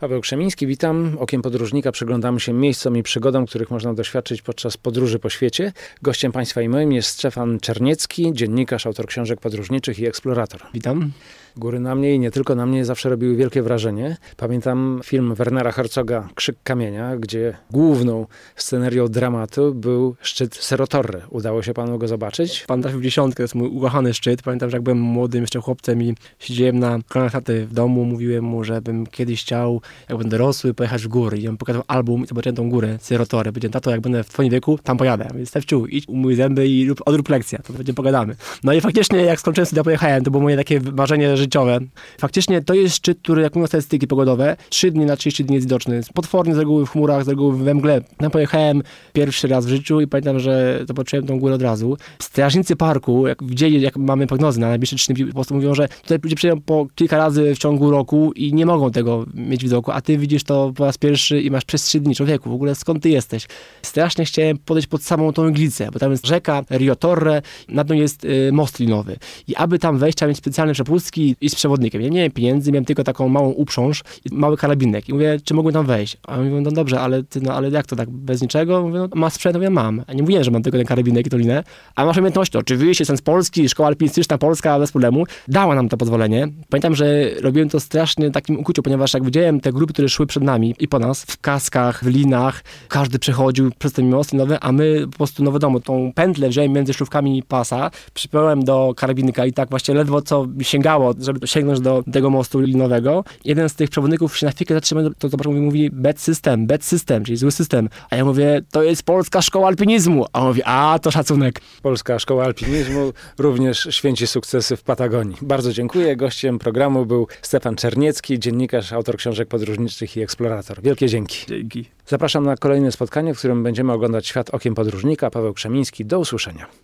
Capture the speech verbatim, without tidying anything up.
Paweł Krzemiński, witam. Okiem podróżnika przyglądamy się miejscom i przygodom, których można doświadczyć podczas podróży po świecie. Gościem państwa i moim jest Stefan Czerniecki, dziennikarz, autor książek podróżniczych i eksplorator. Witam. Góry na mnie i nie tylko na mnie zawsze robiły wielkie wrażenie. Pamiętam film Wernera Herzoga Krzyk kamienia, gdzie główną scenerią dramatu był szczyt Cerro Torre. Udało się panu go zobaczyć? Pan trafił w dziesiątkę, to jest mój ukochany szczyt. Pamiętam, że jak byłem młodym jeszcze chłopcem i siedziałem na kolanach taty w domu, mówiłem mu, że bym kiedyś chciał, jak będę dorosły, pojechać w góry. I on pokazał album i zobaczyłem tą górę, Cerro Torre. Powiedziałem, tato, jak będę w twoim wieku, tam pojadę. Więc Stefciu, idź, umyj zęby i rób, odrób lekcję. To będziemy pogadamy. No i faktycznie, jak skończyłem studia, pojechałem. To było moje takie marzenie życiowe. Faktycznie to jest szczyt, który, jak mówią statystyki pogodowe, trzy dni na trzydzieści dni jest widoczny. Potwornie z reguły w chmurach, z reguły we mgle. Tam pojechałem pierwszy raz w życiu i pamiętam, że zobaczyłem tą górę od razu. Strażnicy parku, jak widzieli, jak mamy prognozy na najbliższe trzy dni, po prostu mówią, że tutaj ludzie przyjeżdżają po kilka razy w ciągu roku i nie mogą tego mieć w widoku, a ty widzisz to po raz pierwszy i masz przez trzy dni. Człowieku, w ogóle skąd ty jesteś? Strasznie chciałem podejść pod samą tą iglicę, bo tam jest rzeka Rio Torre, nad nią jest y, most linowy. I aby tam wejść, trzeba mieć specjalne przepustki i z przewodnikiem. Ja nie miałem pieniędzy, miałem tylko taką małą uprząż i mały karabinek. I mówię, czy mogłem tam wejść? A oni mówią, no dobrze, ale ty, no ale jak to tak, bez niczego? Mówię, no masz sprzęt? Ja mam. A nie mówiłem, że mam tylko ten karabinek i to linę. A masz umiejętności? Oczywiście, jestem z Polski, szkoła alpinistyczna polska, bez problemu. Dała nam to pozwolenie. Pamiętam, że robiłem to strasznie takim ukuciu, ponieważ jak widziałem te grupy, które szły przed nami i po nas, w kaskach, w linach, każdy przechodził przez ten most linowy, a my po prostu, no wiadomo, tą pętlę wziąłem między szlufkami pasa, przypiąłem do karabinka i tak właśnie ledwo co mi sięgało, żeby sięgnąć do tego mostu linowego. Jeden z tych przewodników się na chwilkę zatrzymał, to zobaczył, mówi bad system, bad system, czyli zły system. A ja mówię, to jest polska szkoła alpinizmu. A on mówi, a to szacunek. Polska Szkoła Alpinizmu również święci sukcesy w Patagonii. Bardzo dziękuję. Gościem programu był Stefan Czerniecki, dziennikarz, autor książek podróżniczych i eksplorator. Wielkie dzięki. Dzięki. Zapraszam na kolejne spotkanie, w którym będziemy oglądać świat okiem podróżnika. Paweł Krzemiński. Do usłyszenia.